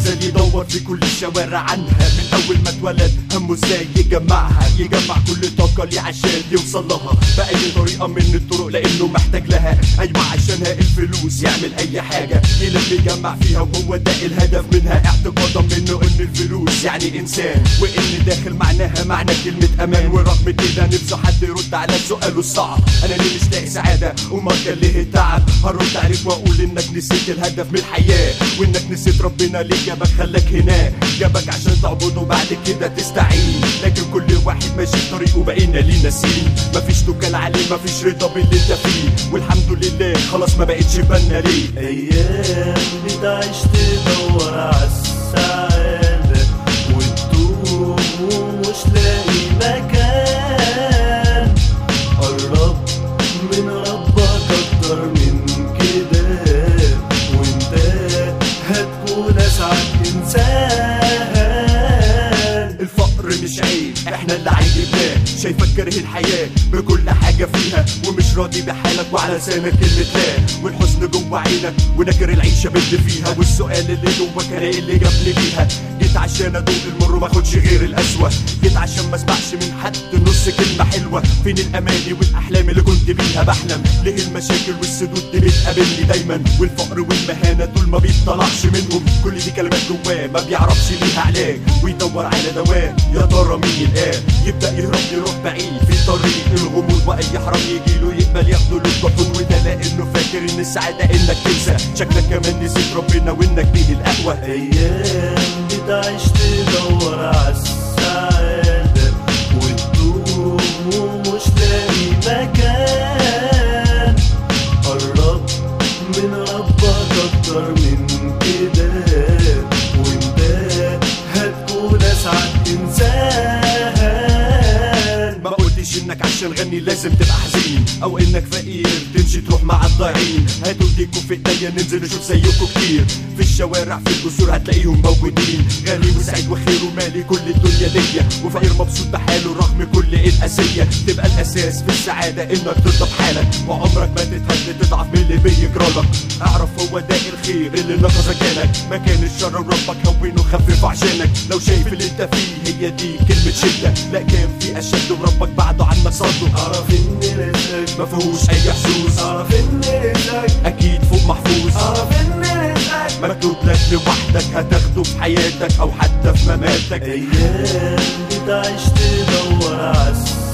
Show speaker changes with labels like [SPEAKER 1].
[SPEAKER 1] مازال يدور في كل الشوارع عنها، من اول ما اتولد همه ازاي يجمعها، يجمع كل طاقة ليه عشان يوصل لها بأي طريقة من الطرق لانه محتاج لها. ايوه عشانها الفلوس يعمل اي حاجة يلم يجمع فيها، وهو ده الهدف منها، اعتقادا منه ان الفلوس يعني انسان، وان داخل معناها معنى كلمة امان. ورغم كده نفسه حد يرد على سؤاله الصعب، انا ليه مش لاقي سعادة وما كان ليه تعب؟ هرد عليك واقول انك نسيت الهدف من الحياة، وانك نسيت ربنا ليه جابك خلاك هنا، جابك عشان تعبده بعد كده تستعين. لكن كل واحد ماشي في طريقه بقينا ليه ناسين، مفيش توكل عليه مفيش رضا باللي انت فيه، والحمد لله خلاص ما بقتش بالنا ليه.
[SPEAKER 2] ايام بتعيش تدور عالسعادة وتدوم ومش لاقي مكان، قرب من ربك اكتر من كده وانت هتكون اسعد انسان.
[SPEAKER 1] الفقر مش عيب احنا اللي عيبناه، شايفك كاره الحياة بكل حاجة فيها، ومش راضي بحالك وعلى لسانك كلمة لا، والحزن جوه عينك ونكر العيشة باللي فيها، والسؤال اللي جواك انا ايه اللي جابني بيها؟ جيت عشان ادوق المر وماخدش غير القسوة، جيت عشان ما اسمعش من حد نص كلمة حلوة. فين الاماني والاحلام اللي كنت بيها بحلم؟ ليه المشاكل والسدود دي بتقابلني دايما؟ والفقر والمهانة دول ما بيطلعش منهم، كل دي كلمات جواه ما بيعرفش ليها علاج، ويدور على دواء يا ترى مين يلقاه؟ يبدأ يهرب يروح بعيد في طريق الغموض، واي حرام يجيله يقبل ياخده للجحود، وده لانه فاكر ان السعادة انك تنسى، شكلك كمان نسيت ربنا وانك بيه الاقوى.
[SPEAKER 2] ايام بتعيش تدور عالسعادة وتدوم ومش لاقي مكان، قرب من ربك اكتر من كده وانت هتكون اسعد انسان.
[SPEAKER 1] ما قلتش انك عشان غني لازم تبقى حزين، او انك فقير تمشي تروح مع الضايعين. هاتوا ايديكوا في ايديا ننزل نشوف زيكوا كتير، في الشوارع في الجسور هتلاقيهم موجودين، غني وسعيد وخير ومالي كل الدنيا دي، وفقير مبسوط بحاله رغم كل القاسية. تبقى الاساس في السعادة انك ترضى بحالك، وعمرك ما تتهد تضعف من اللي بيجرالك. اعرف هو ده الخير اللي نقص جالك، مكان الشر وربك هونه خفف عشانك. لو شايف اللي انت فيه هي دي كلمة شدة، لا كان في اشد وربك بعده عنك صده.
[SPEAKER 2] اعرف ان رزقك
[SPEAKER 1] مفهوش اي حظوظ،
[SPEAKER 2] اعرف ان رزقك
[SPEAKER 1] اكيد فوق محفوظ،
[SPEAKER 2] اعرف ان رزقك
[SPEAKER 1] مكتوب لك لوحدك هتاخده في حياتك او حتى في مماتك.
[SPEAKER 2] ايام بتعيش تدور عالسعادة